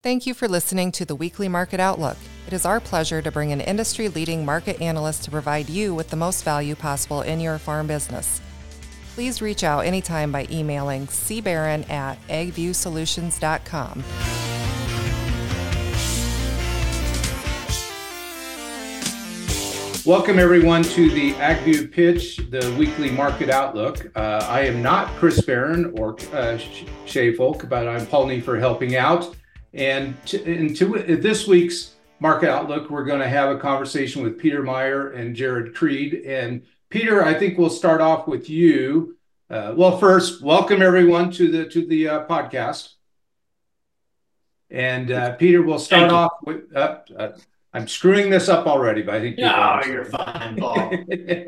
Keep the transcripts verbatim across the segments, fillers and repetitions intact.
Thank you for listening to the Weekly Market Outlook. It is our pleasure to bring an industry-leading market analyst to provide you with the most value possible in your farm business. Please reach out anytime by emailing c barron at ag view solutions dot com. Welcome, everyone, to the AgView Pitch, the Weekly Market Outlook. Uh, I am not Chris Barron or uh, Shay Folk, but I'm Paul Neiffer helping out. And to, into this week's Market Outlook, we're going to have a conversation with Peter Meyer and Jared Creed. And Peter, I think we'll start off with you. Uh, well, first, welcome everyone to the to the uh, podcast. And uh, Peter, we'll start off with. Uh, uh, I'm screwing this up already, but I think no, you're fine, Paul.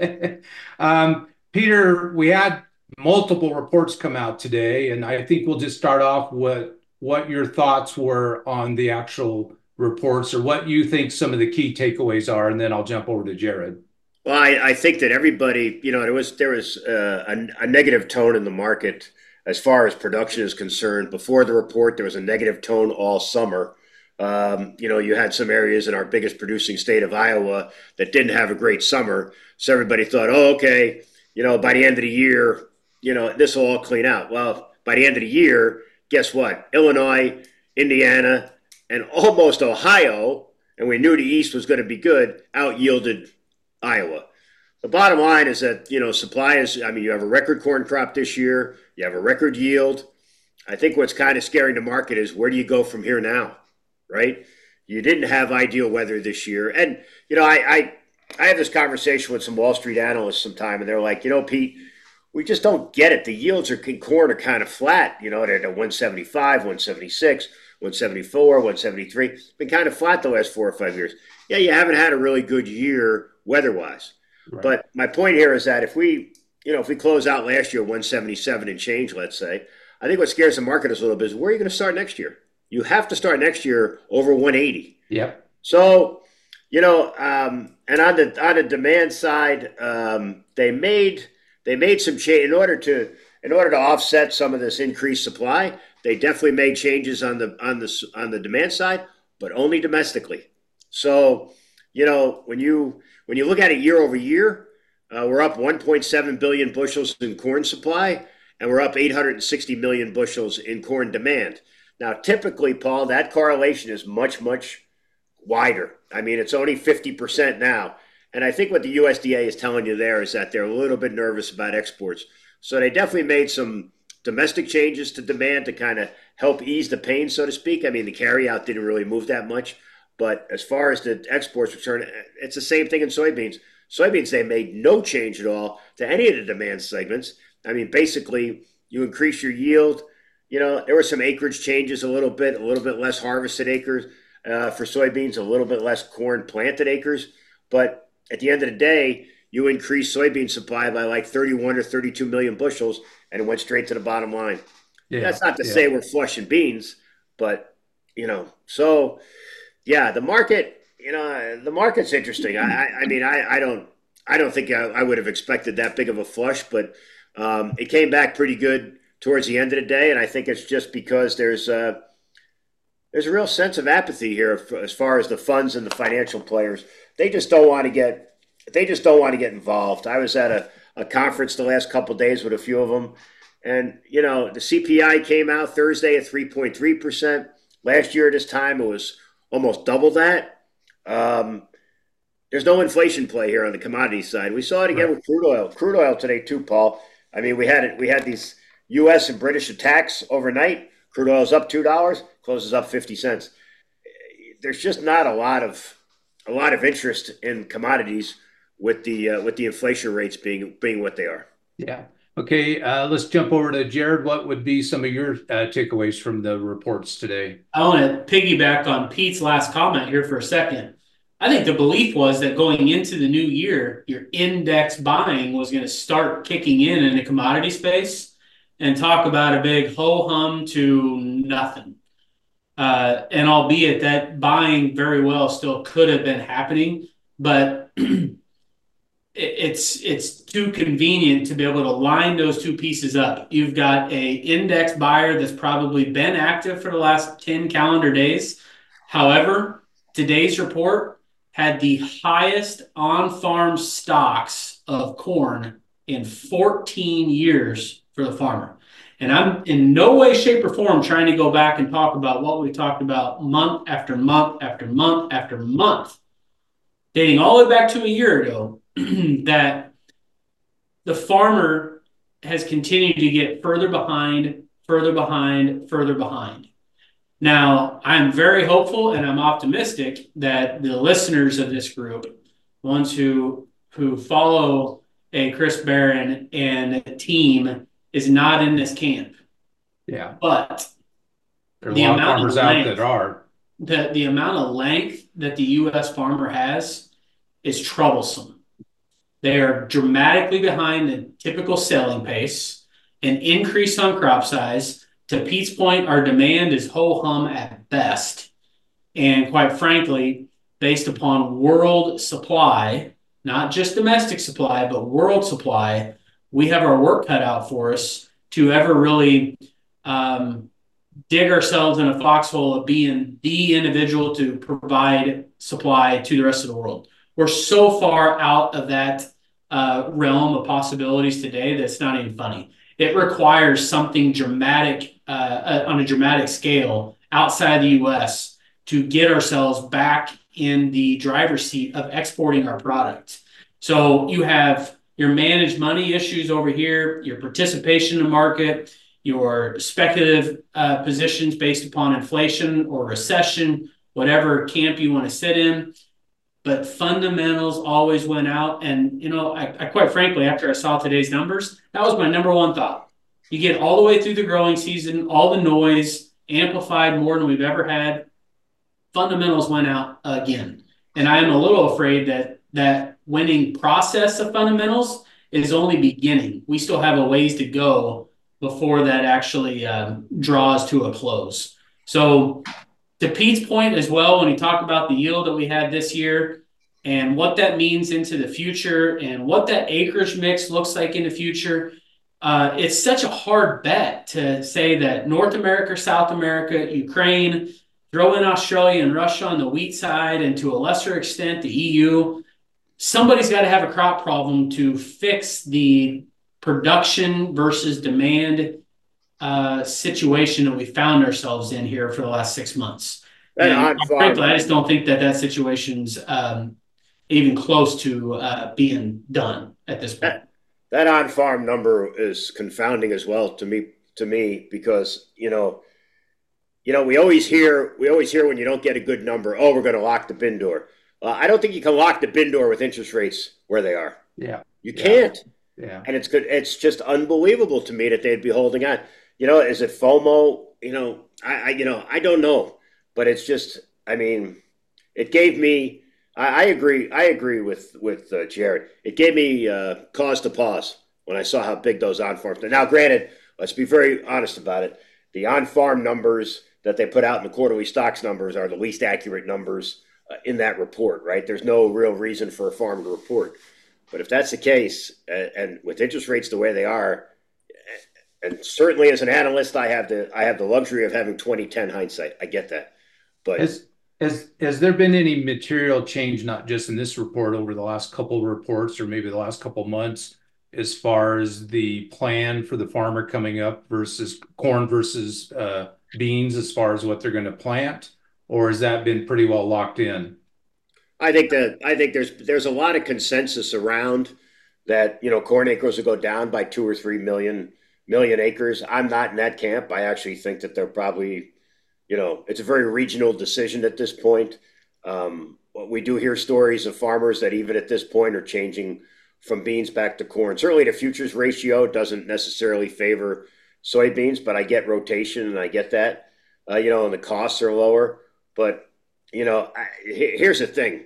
um, Peter, we had multiple reports come out today, and I think we'll just start off with what your thoughts were on the actual reports, or what you think some of the key takeaways are, and then I'll jump over to Jared. Well, I, I think that everybody, you know, there was there was uh, a, a negative tone in the market as far as production is concerned. Before the report, there was a negative tone all summer. Um, you know, you had some areas in our biggest producing state of Iowa that didn't have a great summer. So everybody thought, oh, okay, you know, by the end of the year, you know, this will all clean out. Well, by the end of the year, guess what? Illinois, Indiana, and almost Ohio, and we knew the East was going to be good, out-yielded Iowa. The bottom line is that, you know, supply is, I mean, you have a record corn crop this year. You have a record yield. I think what's kind of scaring the market is where do you go from here now, right? You didn't have ideal weather this year. And, you know, I I, I have this conversation with some Wall Street analysts sometime, and they're like, you know, Pete, we just don't get it. The yields are in corn are kind of flat. You know, they're at one seventy-five, one seventy-six, one seventy-four, one seventy-three. It's been kind of flat the last four or five years. Yeah, you haven't had a really good year weather-wise. Right. But my point here is that if we, you know, if we close out last year one seventy-seven and change, let's say, I think what scares the market is a little bit is where are you going to start next year? You have to start next year over one eighty. Yep. So, you know, um, and on the on the demand side, um, they made they made some change in order to in order to offset some of this increased supply. They definitely made changes on the on the on the demand side, but only domestically. So, you know, when you when you look at it year over year, uh, we're up one point seven billion bushels in corn supply, and we're up eight hundred sixty million bushels in corn demand. Now, typically, Paul, that correlation is much, much wider. I mean, it's only fifty percent now. And I think what the U S D A is telling you there is that they're a little bit nervous about exports. So they definitely made some domestic changes to demand to kind of help ease the pain, so to speak. I mean, the carryout didn't really move that much. But as far as the exports return, it's the same thing in soybeans. Soybeans, they made no change at all to any of the demand segments. I mean, basically, you increase your yield. You know, there were some acreage changes a little bit, a little bit less harvested acres uh, for soybeans, a little bit less corn planted acres. But at the end of the day, you increase soybean supply by like thirty-one or thirty-two million bushels, and it went straight to the bottom line. Yeah, that's not to yeah. say we're flushing beans, but, you know, so, yeah, the market, you know, the market's interesting. I, I mean, I, I don't I don't think I, I would have expected that big of a flush, but um, it came back pretty good towards the end of the day, and I think it's just because there's a, there's a real sense of apathy here as far as the funds and the financial players. They just don't want to get they just don't want to get involved. I was at a, a conference the last couple of days with a few of them, and you know the C P I came out Thursday at three point three percent. Last year at this time it was almost double that. Um, there's no inflation play here on the commodity side. We saw it again right. with crude oil. Crude oil today too, Paul. I mean, we had it. We had these U S and British attacks overnight. Crude oil is up two dollars, closes up fifty cents. There's just not a lot of a lot of interest in commodities with the uh, with the inflation rates being being what they are. Yeah. Okay. Uh, let's jump over to Jared. What would be some of your uh, takeaways from the reports today? I want to piggyback on Pete's last comment here for a second. I think the belief was that going into the new year, your index buying was going to start kicking in in the commodity space, and talk about a big ho-hum to nothing. Uh, and albeit that buying very well still could have been happening, but it it's it's too convenient to be able to line those two pieces up. You've got a index buyer that's probably been active for the last ten calendar days. However, today's report had the highest on-farm stocks of corn in fourteen years for the farmer. And I'm in no way, shape, or form trying to go back and talk about what we talked about month after month after month after month, dating all the way back to a year ago, that the farmer has continued to get further behind, further behind, further behind. Now, I'm very hopeful and I'm optimistic that the listeners of this group, ones who who follow a Chris Barron and team, is not in this camp. Yeah. But there are the a lot of amount farmers of out length, that are. The, the amount of length that the U S farmer has is troublesome. They are dramatically behind the typical selling pace, an increase on crop size. To Pete's point, our demand is ho-hum at best. And quite frankly, based upon world supply, not just domestic supply, but world supply, we have our work cut out for us to ever really um, dig ourselves in a foxhole of being the individual to provide supply to the rest of the world. We're so far out of that uh, realm of possibilities today that it's not even funny. It requires something dramatic uh, on a dramatic scale outside the U S to get ourselves back in the driver's seat of exporting our product. So you have your managed money issues over here, your participation in the market, your speculative uh, positions based upon inflation or recession, whatever camp you want to sit in. But fundamentals always went out. And, you know, I, I quite frankly, after I saw today's numbers, that was my number one thought. You get all the way through the growing season, all the noise amplified more than we've ever had. Fundamentals went out again. And I am a little afraid that that winning process of fundamentals is only beginning. We still have a ways to go before that actually um, draws to a close. So to Pete's point as well, when he talked about the yield that we had this year and what that means into the future and what that acreage mix looks like in the future, uh, it's such a hard bet to say that North America, South America, Ukraine, throw in Australia and Russia on the wheat side, and to a lesser extent, the E U. Somebody's got to have a crop problem to fix the production versus demand uh, situation that we found ourselves in here for the last six months. And and frankly, I just don't think that that situation's um, even close to uh, being done at this point. That, that on-farm number is confounding as well to me, to me, because, you know, you know, we always hear, we always hear when you don't get a good number, oh, we're going to lock the bin door. Uh, I don't think you can lock the bin door with interest rates where they are. Yeah. You can't. Yeah. And it's good. It's just unbelievable to me that they'd be holding on. You know, is it FOMO? You know, I, I you know, I don't know, but it's just, I mean, it gave me, I, I agree. I agree with, with uh, Jared. It gave me uh, cause to pause when I saw how big those on-farms are. Now, granted, let's be very honest about it. The on-farm numbers that they put out in the quarterly stocks numbers are the least accurate numbers uh, in that report, right? There's no real reason for a farm to report. But if that's the case, uh, and with interest rates the way they are, and certainly as an analyst, I have the I have the luxury of having twenty ten hindsight. I get that. But has, has, has there been any material change, not just in this report, over the last couple of reports or maybe the last couple of months, as far as the plan for the farmer coming up versus corn versus uh, beans, as far as what they're going to plant? Or has that been pretty well locked in? I think that I think there's there's a lot of consensus around that, you know, corn acres will go down by two or three million million acres. I'm not in that camp. I actually think that they're probably, you know, it's a very regional decision at this point. Um, we do hear stories of farmers that even at this point are changing from beans back to corn. Certainly the futures ratio doesn't necessarily favor soybeans, but I get rotation and I get that, uh, you know, and the costs are lower. But, you know, I, here's the thing.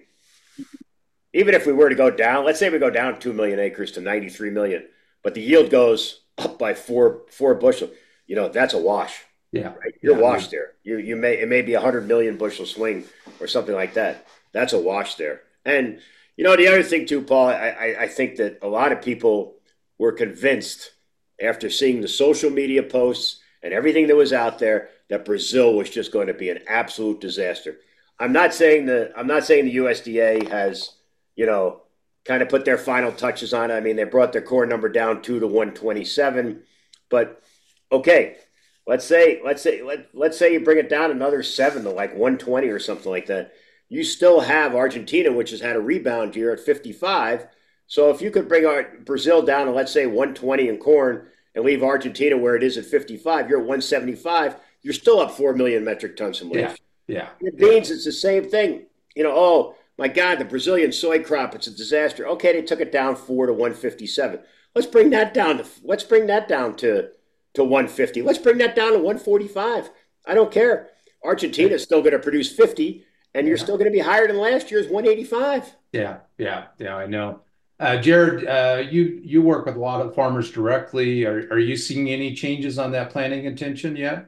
Even if we were to go down, let's say we go down two million acres to ninety-three million, but the yield goes up by four four bushel, you know, that's a wash. Yeah. Right? You're yeah. washed there. You you may it may be a hundred million bushel swing or something like that. That's a wash there. And You know, the other thing too, Paul, I, I, I think that a lot of people were convinced after seeing the social media posts and everything that was out there that Brazil was just going to be an absolute disaster. I'm not saying that I'm not saying the U S D A has, you know, kind of put their final touches on it. I mean, they brought their core number down two to one twenty-seven, but okay, let's say let's say let, let's say you bring it down another seven to like one twenty or something like that. You still have Argentina, which has had a rebound year at fifty-five. So if you could bring our Brazil down to, let's say, one twenty in corn and leave Argentina where it is at fifty-five, you're at one seventy-five, you're still up four million metric tons from last year. Yeah. It means it's the same thing. You know, oh, my God, the Brazilian soy crop, it's a disaster. Okay, they took it down four to one fifty-seven. Let's bring that down to let's bring that down to, to one fifty. Let's bring that down to one forty-five. I don't care. Argentina is still going to produce fifty, and you're yeah. still going to be higher than last year's one eighty-five. Yeah, yeah, yeah, I know. Uh, Jared, uh, you you work with a lot of farmers directly. Are are you seeing any changes on that planting intention yet?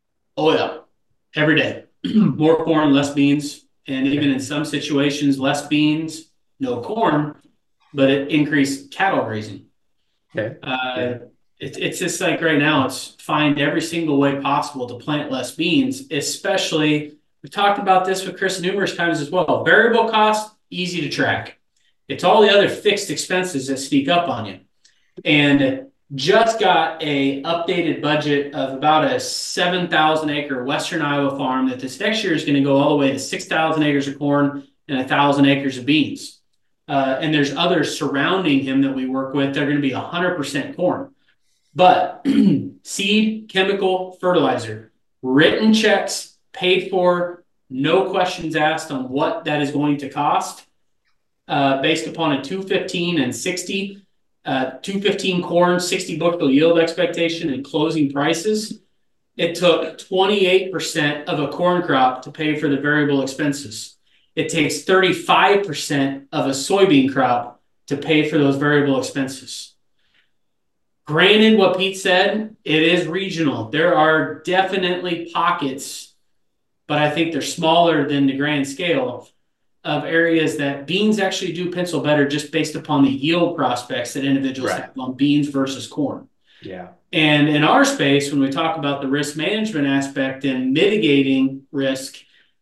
Oh yeah, every day. More corn, less beans, and even in some situations, less beans, no corn, but it increased cattle grazing. Okay. Uh, yeah. It's it's just like right now, it's find every single way possible to plant less beans, especially, we talked about this with Chris numerous times as well. Variable cost, easy to track. It's all the other fixed expenses that sneak up on you. And just got a updated budget of about a seven thousand acre Western Iowa farm that this next year is going to go all the way to six thousand acres of corn and one thousand acres of beans. Uh, and there's others surrounding him that we work with. They're going to be one hundred percent corn. But seed, chemical, fertilizer, written checks, paid for, no questions asked on what that is going to cost, uh, based upon a two fifteen and sixty, uh, two fifteen corn, sixty bushel yield expectation and closing prices. It took twenty-eight percent of a corn crop to pay for the variable expenses. It takes thirty-five percent of a soybean crop to pay for those variable expenses. Granted, what Pete said, it is regional. There are definitely pockets, but I think they're smaller than the grand scale of areas that beans actually do pencil better just based upon the yield prospects that individuals right. have on beans versus corn. Yeah. And in our space, when we talk about the risk management aspect and mitigating risk,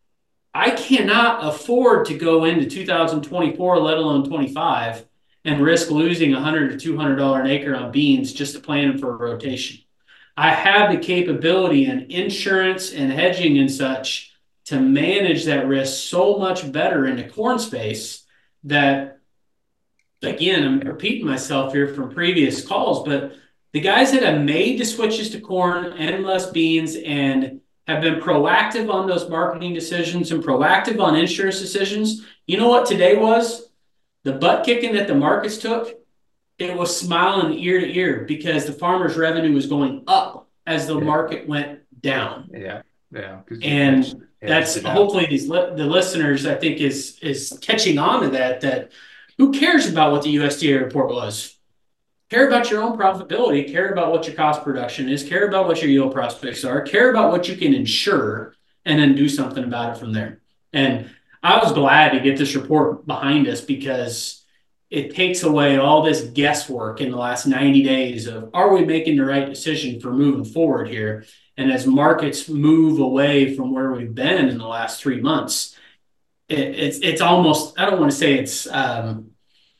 I cannot afford to go into two thousand twenty-four, let alone twenty-five, and risk losing one hundred dollars to two hundred dollars an acre on beans just to plan them for a rotation. I have the capability and insurance and hedging and such to manage that risk so much better in the corn space that, again, I'm repeating myself here from previous calls, but the guys that have made the switches to corn and less beans and have been proactive on those marketing decisions and proactive on insurance decisions, you know what today was? The butt kicking that the markets took, it was smiling ear to ear because the farmer's revenue was going up as the yeah. market went down. Yeah, yeah. And hedged, that's hedged hopefully these li- the listeners, I think, is is catching on to that, that who cares about what the U S D A report was? Care about your own profitability, care about what your cost production is, care about what your yield prospects are, care about what you can insure, and then do something about it from there. And I was glad to get this report behind us because it takes away all this guesswork in the last ninety days of, are we making the right decision for moving forward here? And as markets move away from where we've been in the last three months, it, it's it's almost, I don't want to say it's um,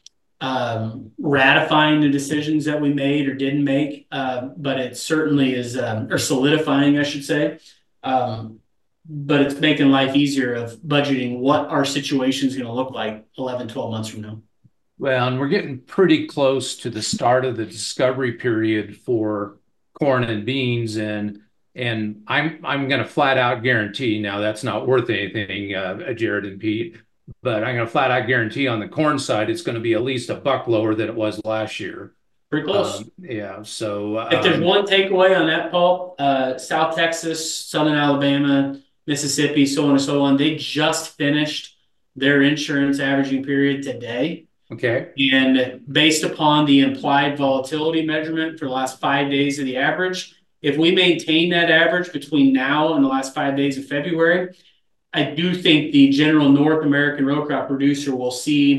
um, ratifying the decisions that we made or didn't make, uh, but it certainly is, um, or solidifying, I should say. Um, but it's making life easier of budgeting what our situation is going to look like eleven, twelve months from now. Well, and we're getting pretty close to the start of the discovery period for corn and beans, and and I'm I'm going to flat out guarantee, now that's not worth anything, uh, Jared and Pete, but I'm going to flat out guarantee on the corn side it's going to be at least a buck lower than it was last year. Pretty close. Um, yeah. So um, if there's one takeaway on that, Paul, uh, South Texas, Southern Alabama, Mississippi, so on and so on, they just finished their insurance averaging period today. Okay. And based upon the implied volatility measurement for the last five days of the average, if we maintain that average between now and the last five days of February, I do think the general North American row crop producer will see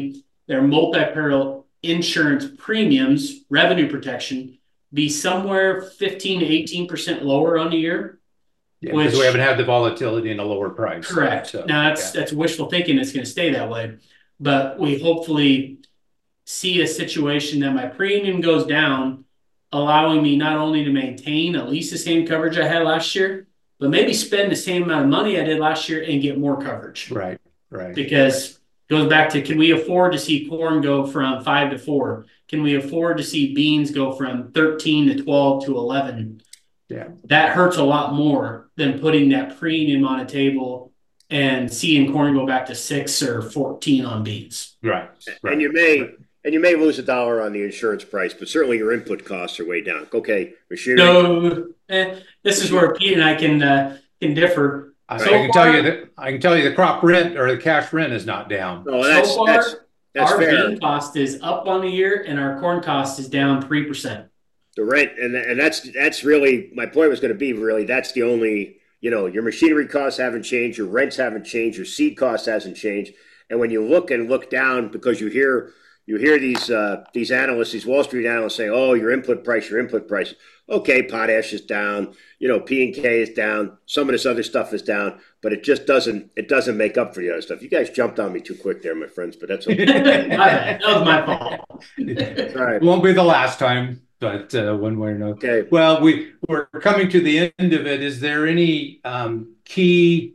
their multi-peril insurance premiums, revenue protection, be somewhere fifteen to eighteen percent lower on the year. Yeah, because we haven't had the volatility and a lower price. Correct. So, now that's yeah. that's wishful thinking. It's going to stay that way, but we hopefully see a situation that my premium goes down, allowing me not only to maintain at least the same coverage I had last year, but maybe spend the same amount of money I did last year and get more coverage. Right. Right. Because it goes back to, can we afford to see corn go from five to four? Can we afford to see beans go from thirteen to twelve to eleven? Yeah. That hurts a lot more than putting that premium on a table and seeing corn go back to six or fourteen on beans. Right. right. And you may, right. and you may lose a dollar on the insurance price, but certainly your input costs are way down. Okay. Machinery. So eh, this is where Pete and I can, uh, can differ. I, so I can far, tell you that I can tell you the crop rent or the cash rent is not down. No, that's, so far, that's, that's our fair. bean cost is up on the year and our corn cost is down three percent. The rent, and and that's that's really my point was going to be really that's the only, you know, your machinery costs haven't changed, your rents haven't changed, your seed costs hasn't changed, and when you look and look down, because you hear you hear these uh, these analysts, these Wall Street analysts say, oh, your input price, your input price. Okay, potash is down, you know, P and K is down, some of this other stuff is down, but it just doesn't it doesn't make up for the other stuff. You guys jumped on me too quick there, my friends, but that's okay. That was my fault. All right. Won't be the last time, but uh, one way or another. Okay. Well, we we're coming to the end of it. Is there any um, key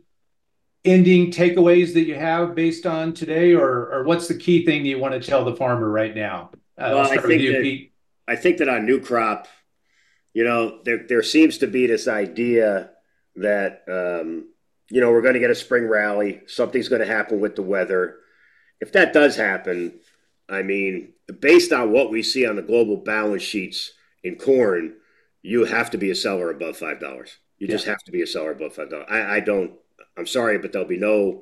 ending takeaways that you have based on today, or or what's the key thing you want to tell the farmer right now? Uh, well, I'll start I think with you, that, Pete. I think that on new crop, you know, there there seems to be this idea that, um, you know, we're going to get a spring rally. Something's going to happen with the weather. If that does happen, I mean, based on what we see on the global balance sheets in corn, you have to be a seller above five dollars. You yeah. just have to be a seller above five dollars. I, I don't, I'm sorry, but there'll be no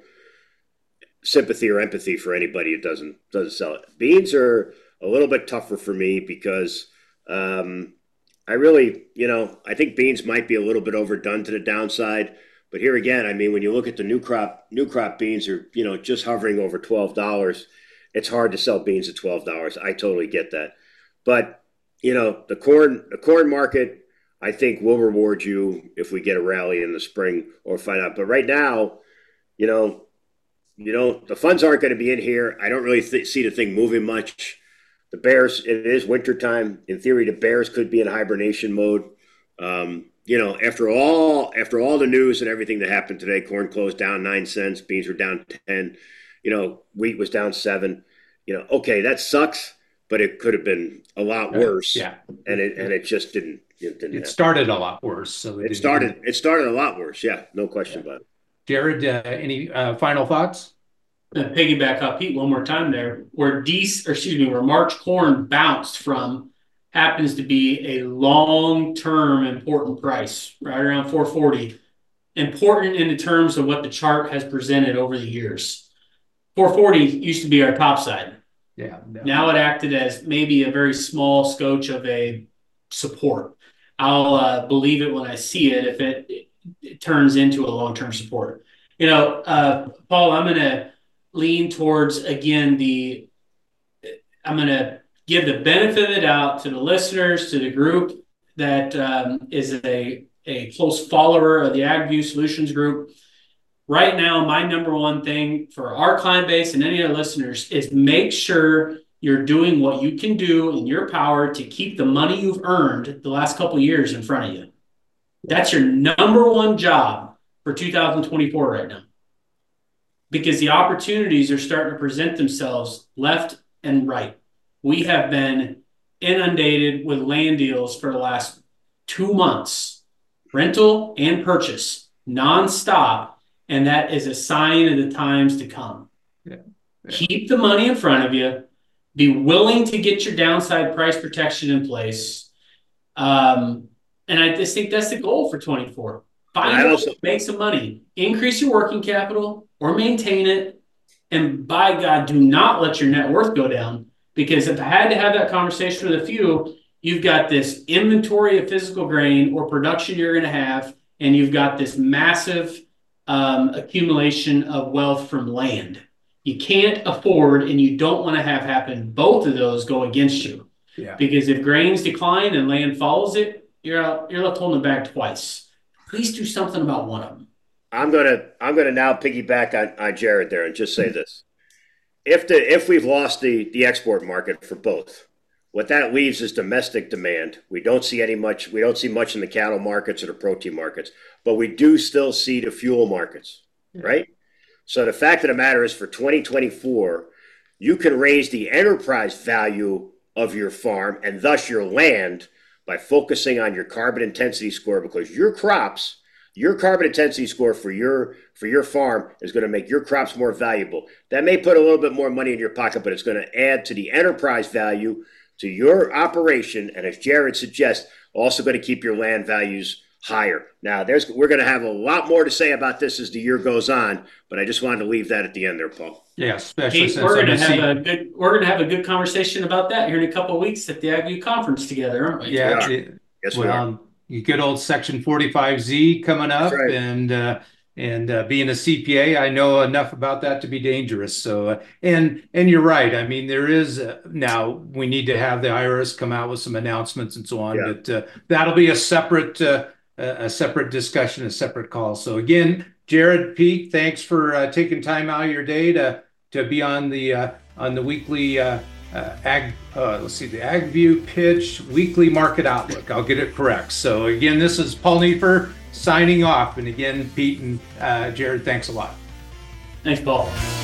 sympathy or empathy for anybody who doesn't, doesn't sell it. Beans are a little bit tougher for me because, um, I really, you know, I think beans might be a little bit overdone to the downside. But here again, I mean, when you look at the new crop, new crop beans are, you know, just hovering over twelve dollars. It's hard to sell beans at twelve dollars. I totally get that. But, you know, the corn, the corn market, I think will reward you if we get a rally in the spring or find out. But right now, you know, you know, the funds aren't going to be in here. I don't really th- see the thing moving much. The bears, it is wintertime. In theory, the bears could be in hibernation mode. Um, you know, after all, after all the news and everything that happened today, corn closed down nine cents, beans were down ten. You know, wheat was down seven. You know, okay, that sucks, but it could have been a lot worse. Yeah, and it and it just didn't. It, didn't it started a lot worse. So it, it started. It started a lot worse. Yeah, no question yeah. about it. Jared, uh, any uh, final thoughts? To piggyback up Pete one more time there, where Dec or excuse me, where March corn bounced from happens to be a long-term important price, right around four forty. Important in the terms of what the chart has presented over the years. four forty used to be our top side. Yeah. No. Now it acted as maybe a very small scotch of a support. I'll uh, believe it when I see it if it, it, it turns into a long-term support. You know, uh, Paul, I'm going to lean towards, again, the, I'm going to give the benefit of the doubt to the listeners, to the group that um, is a, a close follower of the AgView Solutions Group. Right now, my number one thing for our client base and any other listeners is make sure you're doing what you can do in your power to keep the money you've earned the last couple of years in front of you. That's your number one job for two thousand twenty-four right now. Because the opportunities are starting to present themselves left and right. We have been inundated with land deals for the last two months, rental and purchase, nonstop, and that is a sign of the times to come. Yeah. Yeah. Keep the money in front of you. Be willing to get your downside price protection in place. Um, and I just think that's the goal for twenty-four. Find out, also- make some money, increase your working capital, or maintain it. And by God, do not let your net worth go down. Because if I had to have that conversation with a few, you've got this inventory of physical grain or production you're going to have, and you've got this massive um, accumulation of wealth from land. You can't afford, and you don't want to have happen both of those go against you. Yeah. Because if grains decline and land follows it, you're out, you're left holding it back twice. Please do something about one of them. I'm gonna I'm gonna now piggyback on, on Jared there and just say this: if the if we've lost the the export market for both, what that leaves is domestic demand. We don't see any much. We don't see much in the cattle markets or the protein markets, but we do still see the fuel markets, right? So the fact of the matter is, for twenty twenty-four, you can raise the enterprise value of your farm and thus your land by focusing on your carbon intensity score, because your crops, your carbon intensity score for your for your farm is going to make your crops more valuable. That may put a little bit more money in your pocket, but it's going to add to the enterprise value to your operation, and as Jared suggests, also going to keep your land values higher. Now, there's we're going to have a lot more to say about this as the year goes on, but I just wanted to leave that at the end there, Paul. Yeah, especially Hey, since we're going to I'm have a good we're going to have a good conversation about that here in a couple of weeks at the AgView conference together, aren't we? yeah, We it, Yes, we are. well, you good old Section forty-five Z coming up, That's right. and uh, and uh, being a C P A, I know enough about that to be dangerous. So, uh, and and you're right. I mean, there is uh, now we need to have the I R S come out with some announcements and so on. Yeah. But uh, that'll be a separate uh, a separate discussion, a separate call. So again, Jared, Pete, thanks for uh, taking time out of your day to to be on the uh, on the weekly. Uh, Uh, ag, uh, let's see, the AgView Pitch Weekly Market Outlook. I'll get it correct. So again, this is Paul Neiffer signing off. And again, Pete and uh, Jared, thanks a lot. Thanks, Paul.